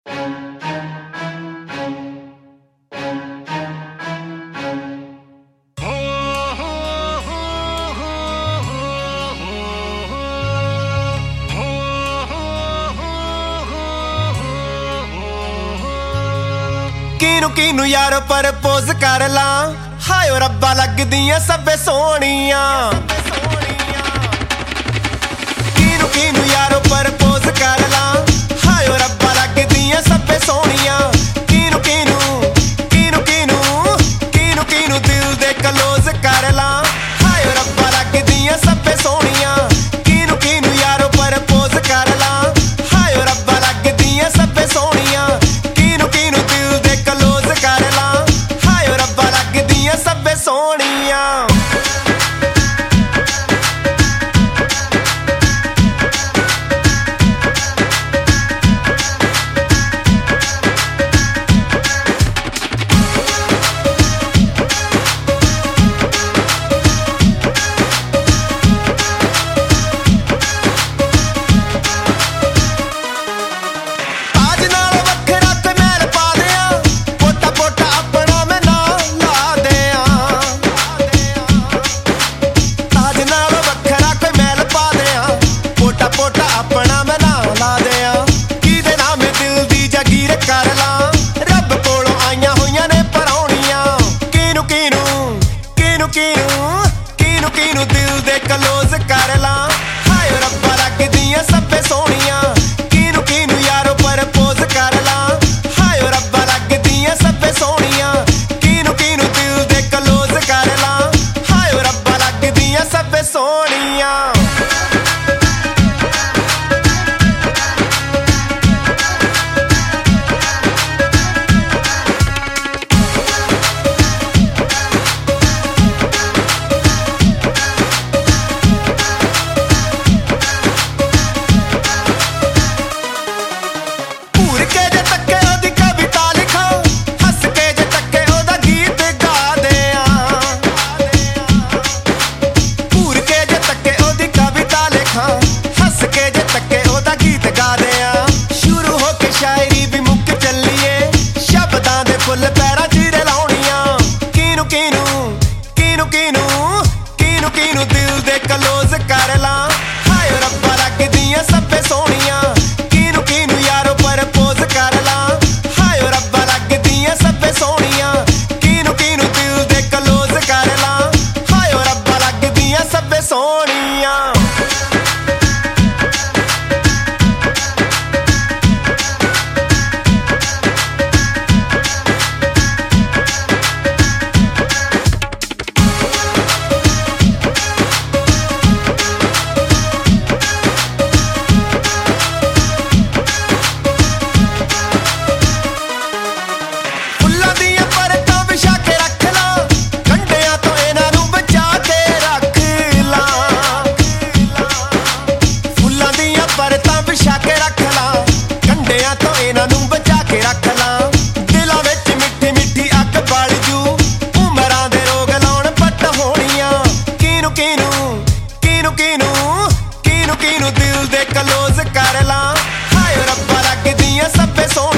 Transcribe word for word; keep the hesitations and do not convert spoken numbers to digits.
किनू किनू यारो परपोज कर ला, हाय ओ रब्बा लगदियां सब्बे सोहणियां। किनू किनू यारो परपोज कर ला, हाय ओ रब्बा लगदियां सब्बे सोहणियां। किनू किनू किनू किनू किनू किनू दिल दे क्लोज कर ला, हाय ओ रब्बा लगदियां सब्बे सोहणियां। किनू किनू यारो परपोज कर ला, हाय ओ रब्बा लगदियां सब्बे सोहणियां। किनू किनू दिल दे क्लोज कर ला, हाय ओ रब्बा लगदियां सब्बे सोहणियां। किनू किनू दिल दे क्लोज कर ला, हाय ओ रब्बा लगदियां सब्बे सोहणियां। किनू किनू यारो परपोज कर ला, हाय ओ रब्बा लगदियां सब्बे सोहणियां। किनू किनू दिल दे क्लोज कर ला, हाय ओ रब्बा लगदियां सब्बे सोहणियां। Full para चीरे लाउणियां। किनू किनू किनू किनू किनू किनू दिल दे क्लोज कर ला, हाय ओ रब्बा लगदियां सब्बे सोहणियां। किनू किनू यारो परपोज कर ला, हाय ओ रब्बा लगदियां सब्बे सोहणियां। किनू किनू दिल दे क्लोज कर ला, हाय ओ रब्बा लगदियां सब्बे सोहणियां। किनू किनू दिल दे क्लोज कर ला, हाय ओ रब्बा लगदियां सब्बे सोहणियां।